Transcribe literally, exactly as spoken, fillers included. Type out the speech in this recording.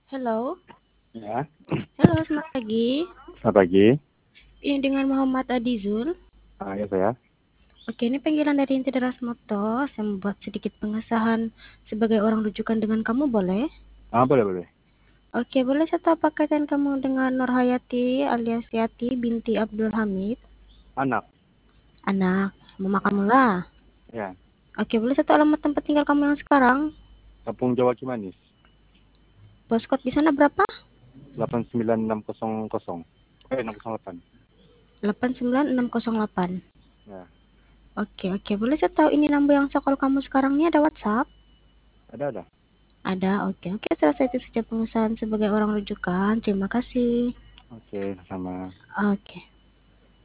Halo. Ya, Halo, selamat pagi. selamat pagi. Ini dengan Muhammad Adizul. Ah, ya saya. Oke, ini panggilan dari Inti Deras Moto. Saya membuat sedikit pengesahan sebagai orang rujukan dengan kamu, boleh? Ah, boleh, boleh. Oke, boleh saya tahu pakaian kamu dengan Nurhayati alias Yati binti Abdul Hamid? Anak. Anak, mama Ya, kamu lah. ya. Oke, boleh saya tahu alamat tempat tinggal kamu yang sekarang? Kampung Jawa Cimanis. Postcode di sana berapa? delapan sembilan enam nol nol. Eh, enam nol delapan. delapan sembilan enam nol delapan. Ya, Oke, oke. Boleh saya tahu ini nomor yang sekolah kamu sekarang ini ada WhatsApp? ada, ada. Ada, oke. Oke, selesai itu saja pengesahan sebagai orang rujukan. Terima kasih. Oke, sama. Oke.